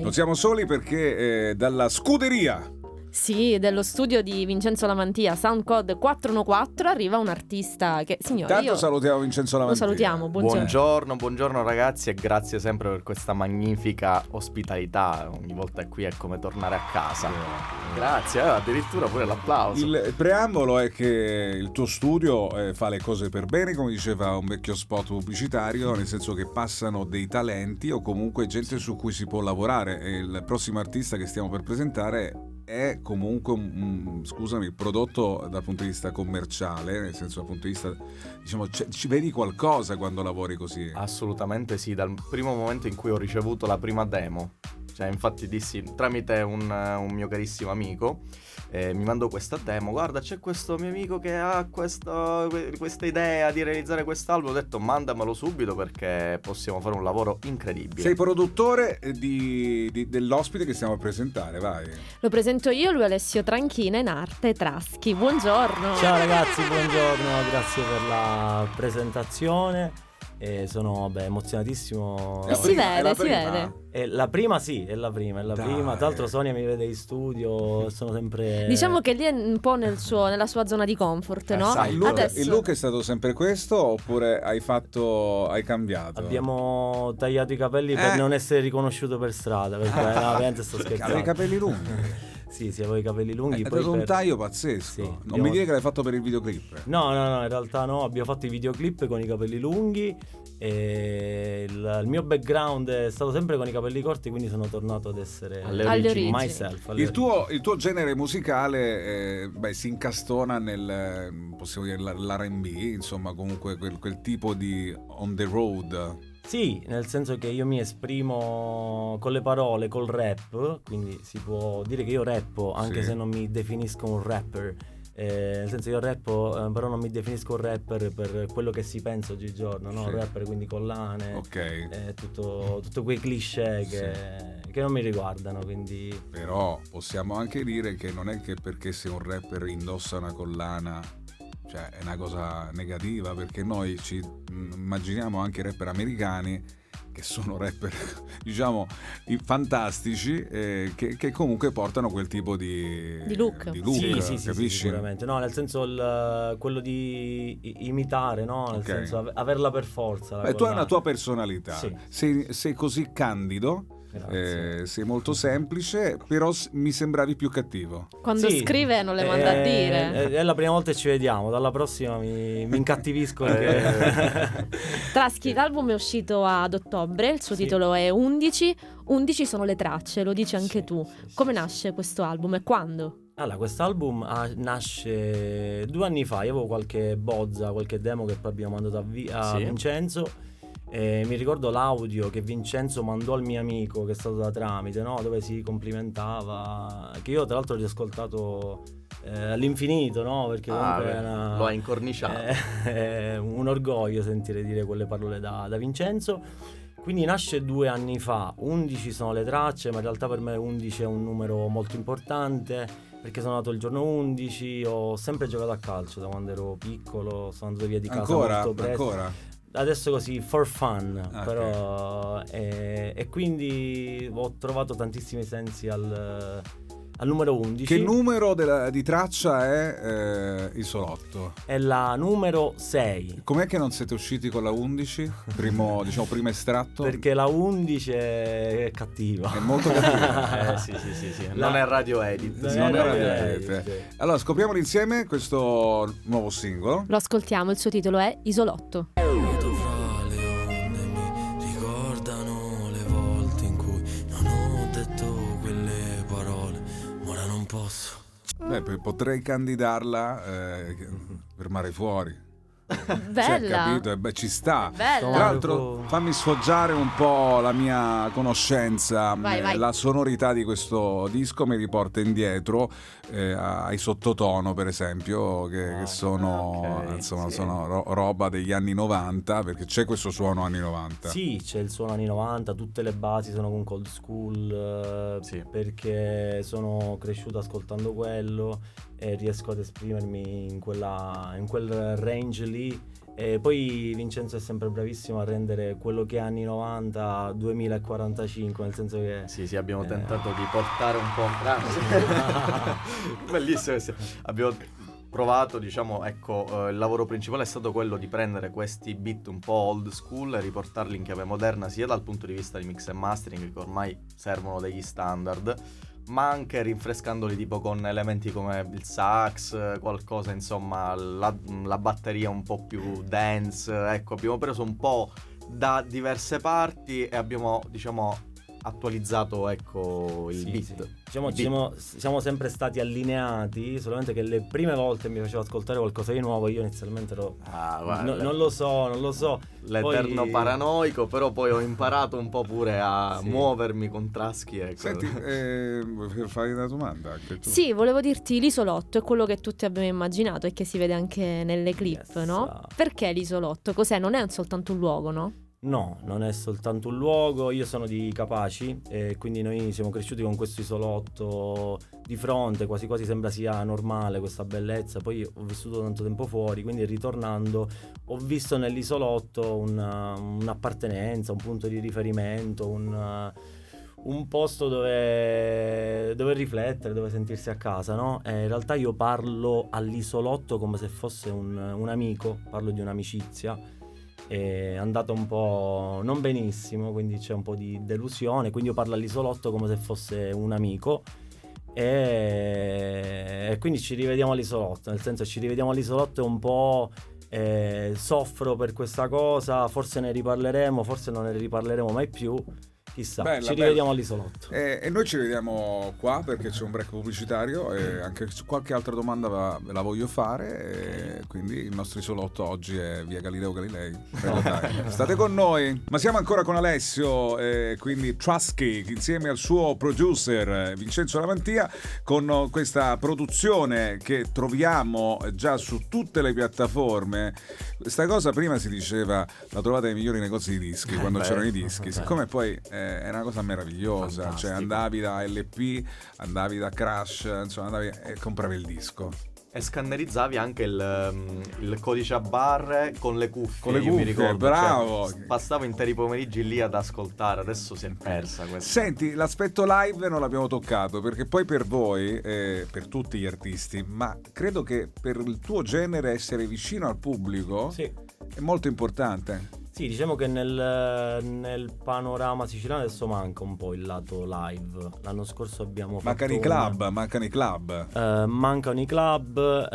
Non siamo soli perché dalla scuderia dello studio di Vincenzo Lamantia, Soundcode 414, arriva un artista che, signori, Tanto salutiamo Vincenzo Lamantia. Lo salutiamo, buongiorno. Buongiorno ragazzi, e grazie sempre per questa magnifica ospitalità. Ogni volta qui è come tornare a casa. Grazie, addirittura pure l'applauso. Il preambolo è che il tuo studio fa le cose per bene, come diceva un vecchio spot pubblicitario, nel senso che passano dei talenti o comunque gente su cui si può lavorare, e il prossimo artista che stiamo per presentare è comunque un prodotto dal punto di vista commerciale, nel senso dal punto di vista, diciamo, ci vedi qualcosa quando lavori così? Assolutamente sì, dal primo momento in cui ho ricevuto la prima demo. Cioè, infatti dissi tramite un mio carissimo amico, mi mandò questa demo: guarda, c'è questo mio amico che ha questa idea di realizzare quest'album. Ho detto mandamelo subito perché possiamo fare un lavoro incredibile. Sei produttore dell'ospite che stiamo a presentare, vai. Lo presento io, lui Alessio Tranchina, in arte Traschi. Buongiorno. Ciao ragazzi, buongiorno, grazie per la presentazione. Sono emozionatissimo. Si vede. È la prima. Tra l'altro Sonia mi vede in studio, sono sempre... Diciamo che lì è un po' nella sua zona di comfort, no? Il look è stato sempre questo oppure hai cambiato? Abbiamo tagliato i capelli per non essere riconosciuto per strada, perché ovviamente sto scherzando. Avevi i capelli lunghi? Sì, avevo i capelli lunghi. È dato un taglio pazzesco. Sì, non mi dire che l'hai fatto per il videoclip. No, in realtà no, abbiamo fatto i videoclip con i capelli lunghi e il mio background è stato sempre con i capelli corti, quindi sono tornato ad essere alle origini. Myself. Il tuo genere musicale si incastona nel, possiamo dire, l'R&B, insomma, comunque quel tipo di on the road. Sì, nel senso che io mi esprimo con le parole, col rap, quindi si può dire che io rappo, anche se non mi definisco un rapper. Nel senso io rappo, però non mi definisco un rapper per quello che si pensa oggigiorno, no? Rapper quindi collane, tutto quei cliché che non mi riguardano, quindi... Però possiamo anche dire che non è che perché se un rapper indossa una collana, cioè è una cosa negativa, perché noi ci immaginiamo anche rapper americani che sono rapper diciamo fantastici, che comunque portano quel tipo di look. Sì, capisci? Sì, sicuramente. No, nel senso quello di imitare, no? Nel senso averla per forza. Tu hai una tua personalità, sì. sei così candido. Sei molto semplice, però mi sembravi più cattivo. Quando scrive non le manda a dire. È la prima volta che ci vediamo, dalla prossima mi incattivisco. Traschi, l'album è uscito ad ottobre, il suo titolo è 11 sono le tracce, lo dici anche tu. Come nasce questo album e quando? Allora, quest'album nasce 2 anni fa. Io avevo qualche bozza, qualche demo che poi abbiamo mandato a Vincenzo. Mi ricordo l'audio che Vincenzo mandò al mio amico, che è stato da tramite, no? Dove si complimentava, che io tra l'altro ho riascoltato all'infinito, no? Perché comunque lo ha incorniciato. È un orgoglio sentire dire quelle parole da Vincenzo. Quindi nasce 2 anni fa. 11 sono le tracce, ma in realtà per me 11 è un numero molto importante, perché sono nato il giorno 11, ho sempre giocato a calcio da quando ero piccolo, sono andato via di casa molto presto. Ancora? Adesso così for fun, però e quindi ho trovato tantissimi sensi al numero 11. Che numero di traccia è Isolotto? È la numero 6. Com'è che non siete usciti con la 11? Primo estratto? Perché la 11 è cattiva. È molto cattiva. Sì. Non è radio edit. Non è radio edit. Allora scopriamolo insieme questo nuovo singolo. Lo ascoltiamo, il suo titolo è Isolotto. Posso. Potrei candidarla per Mare Fuori. Bella. Capito? Ci sta. Bella. Tra l'altro fammi sfoggiare un po' la mia conoscenza. Vai. La sonorità di questo disco mi riporta indietro ai Sottotono, per esempio, che sono sono roba degli anni 90, perché c'è questo suono anni 90. Sì, c'è il suono anni 90, tutte le basi sono con Cold School, perché sono cresciuto ascoltando quello e riesco ad esprimermi in quel range lì, E poi Vincenzo è sempre bravissimo a rendere quello che è anni 90 2045, nel senso che sì, abbiamo tentato di portare un po', grazie. Bellissimo, abbiamo provato, diciamo, ecco, il lavoro principale è stato quello di prendere questi beat un po' old school e riportarli in chiave moderna, sia dal punto di vista di mix e mastering, che ormai servono degli standard, ma anche rinfrescandoli tipo con elementi come il sax, qualcosa, insomma, la batteria un po' più dance. Ecco, abbiamo preso un po' da diverse parti e abbiamo, diciamo, attualizzato, ecco, il beat. Sì. Diciamo, siamo sempre stati allineati, solamente che le prime volte mi facevo ascoltare qualcosa di nuovo, io inizialmente non lo so. L'eterno poi... paranoico, però poi ho imparato un po' pure a muovermi con Traschi. Ecco. Senti, fai una domanda anche tu. Sì, volevo dirti, l'isolotto è quello che tutti abbiamo immaginato e che si vede anche nelle clip, no? Perché l'isolotto? Cos'è? Non è soltanto un luogo, no? No, non è soltanto un luogo, io sono di Capaci e quindi noi siamo cresciuti con questo isolotto di fronte, quasi quasi sembra sia normale questa bellezza. Poi ho vissuto tanto tempo fuori, quindi ritornando ho visto nell'isolotto un'appartenenza, un punto di riferimento, un posto dove riflettere, dove sentirsi a casa, no? E in realtà io parlo all'isolotto come se fosse un amico, parlo di un'amicizia. È andata un po' non benissimo, quindi c'è un po' di delusione, quindi io parlo all'isolotto come se fosse un amico e quindi ci rivediamo all'isolotto, nel senso ci rivediamo all'isolotto e un po' soffro per questa cosa, forse ne riparleremo, forse non ne riparleremo mai più. Chissà, ci rivediamo all'isolotto. E noi ci vediamo qua perché c'è un break pubblicitario e anche qualche altra domanda la voglio fare. E quindi il nostro isolotto oggi è via Galileo Galilei. State con noi. Ma siamo ancora con Alessio, quindi Traschi, insieme al suo producer Vincenzo Lamantia, con questa produzione che troviamo già su tutte le piattaforme. Questa cosa prima si diceva la trovate nei migliori negozi di dischi, quando c'erano i dischi. Siccome poi è una cosa meravigliosa. Fantastico. Cioè andavi da LP, andavi da Crash, insomma andavi e compravi il disco e scannerizzavi anche il codice a barre con le cuffie. Con le cuffie, mi ricordo, bravo. Cioè, passavo interi pomeriggi lì ad ascoltare. Adesso si è persa questa. Senti, l'aspetto live non l'abbiamo toccato perché poi per voi, per tutti gli artisti, ma credo che per il tuo genere essere vicino al pubblico è molto importante. Sì, diciamo che nel panorama siciliano adesso manca un po' il lato live. L'anno scorso abbiamo fatto mancano i club. Mancano i club,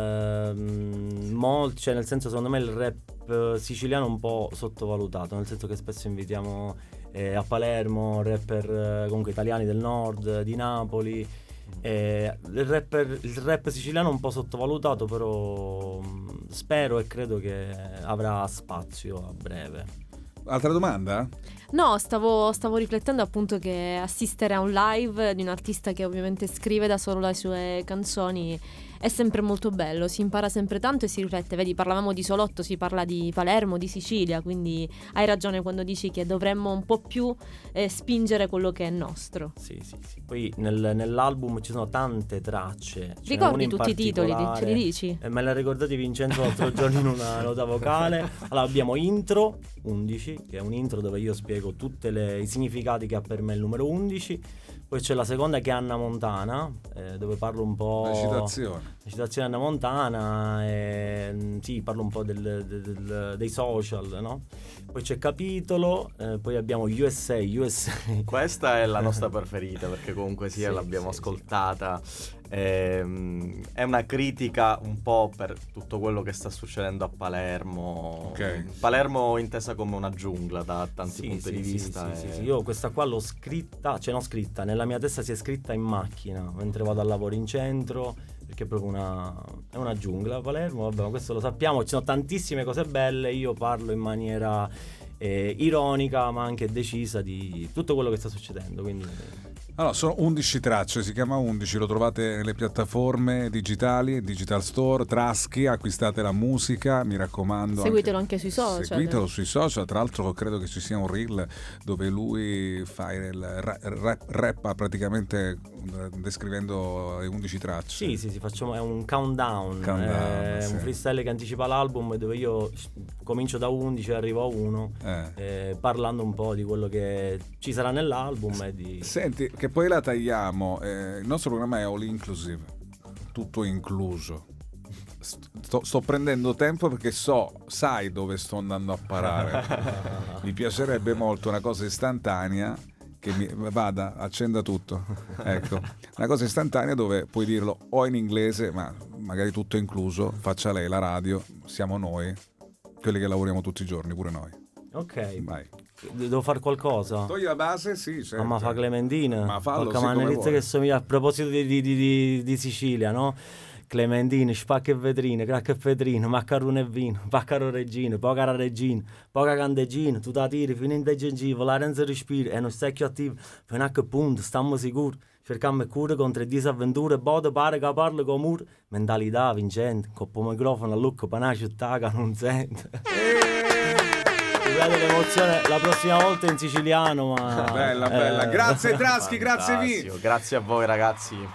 molti, cioè nel senso, secondo me il rap siciliano è un po' sottovalutato, nel senso che spesso invitiamo a Palermo rapper comunque italiani del nord, di Napoli. Il rap siciliano è un po' sottovalutato, però spero e credo che avrà spazio a breve. Altra domanda? No, stavo riflettendo appunto che assistere a un live di un artista che ovviamente scrive da solo le sue canzoni è sempre molto bello, si impara sempre tanto e si riflette. Vedi, parlavamo di Isolotto, si parla di Palermo, di Sicilia, quindi hai ragione quando dici che dovremmo un po' più spingere quello che è nostro. Sì. Poi nell'album ci sono tante tracce. Ricordi tutti i titoli, ce li dici? Me l'ha ricordato Vincenzo l'altro giorno in una nota vocale. Allora abbiamo Intro 11, che è un intro dove io spiego tutti i significati che ha per me il numero 11. Poi c'è la seconda che è Anna Montana, dove parlo un po'... La citazione Anna Montana, sì, parlo un po' dei social, no? Poi c'è Capitolo, poi abbiamo USA. Questa è la nostra preferita perché comunque l'abbiamo ascoltata. È una critica un po' per tutto quello che sta succedendo a Palermo. Palermo intesa come una giungla da tanti punti di vista. Sì. Io questa qua l'ho scritta, cioè non scritta, nella mia testa si è scritta in macchina mentre vado al lavoro in centro, perché è proprio è una giungla Palermo. Vabbè, ma questo lo sappiamo, ci sono tantissime cose belle. Io parlo in maniera ironica ma anche decisa di tutto quello che sta succedendo, quindi... Allora, sono 11 tracce, si chiama 11, lo trovate nelle piattaforme digitali, Digital Store, Traschi, acquistate la musica, mi raccomando. Seguitelo anche sui social. Seguitelo sui social, tra l'altro credo che ci sia un reel dove lui fa il rappa praticamente descrivendo le 11 tracce. Sì, facciamo, è un countdown, Sì. un freestyle che anticipa l'album, dove io comincio da 11 e arrivo a 1, parlando un po' di quello che ci sarà nell'album e di... Senti, che poi la tagliamo, il nostro programma è all inclusive, tutto incluso. Sto prendendo tempo perché sai dove sto andando a parare. Mi piacerebbe molto una cosa istantanea che vada, accenda tutto, ecco, una cosa istantanea dove puoi dirlo o in inglese, ma magari tutto incluso, faccia lei la radio, siamo noi, quelli che lavoriamo tutti i giorni, pure noi. Ok, vai. Devo fare qualcosa? Togli la base, sì, certo. Ma fa Clementina, ma fallo, porca sì, manerizia che somiglia, a proposito di Sicilia, no? Clementine, spacca e vetrine, cracca e vetrine, maccarone e vino, paccaro regina, poca regina, poca candeggina, tu da tiri fino in dei gengive, la renza respira e non stecchio attivo, fino a che punto, stiamo sicuri, cercammo cure contro le disavventure, bode pare che parla con mur, mentalità vincente, coppo microfono a lucco, per una città che non sente. Vedete l'emozione la prossima volta in siciliano, ma... Bella, grazie Traschi, grazie Vi. Grazie a voi ragazzi.